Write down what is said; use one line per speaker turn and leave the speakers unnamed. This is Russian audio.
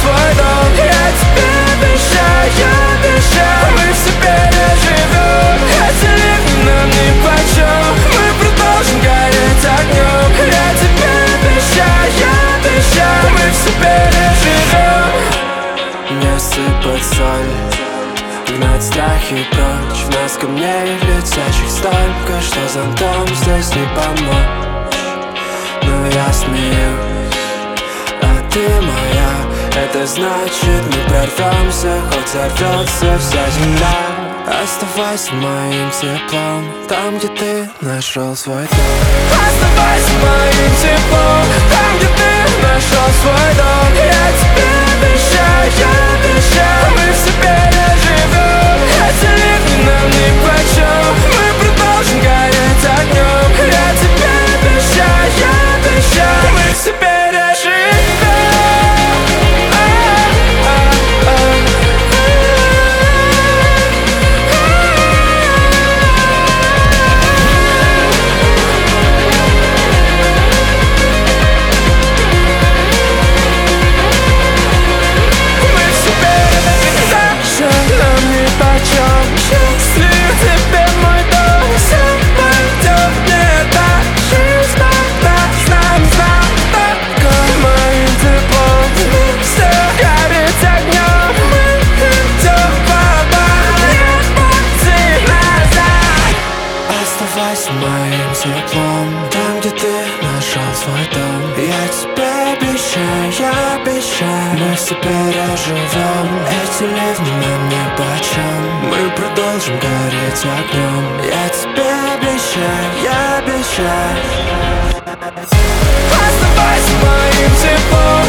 свой дом. Я тебе обещаю, мы все переживем. Эти ливни нам нипочем, мы продолжим гореть огнем. Я тебе обещаю, мы все переживем. Не сыпать соль, гнать страхи прочь. В нас камней летящих столько, что зонтом здесь не помочь. Но я смеюсь, а ты моя. Это значит, мы прорвемся, хоть взорвется вся земля. Оставайся моим теплом, там, где ты нашел свой дом. Оставайся моим теплом, там, где ты нашел свой дом. Я тебе обещаю, мы все переживем. Эти ливни нам нипочем, мы продолжим гореть огнем. Я тебе обещаю, мы все переживем. Счастлив теперь мой дом, все пойдет не так. Жизнь тогда с нами только моим теплом. Все горит огнем, мы идем в оба, не пути назад. Оставайся моим теплом, там, где ты нашел свой дом. Я тебе обещаю, мы все переживем. Эти ливни нам нипочем, мы продолжим гореть огнем. Я тебе обещаю. Оставайся моим теплом.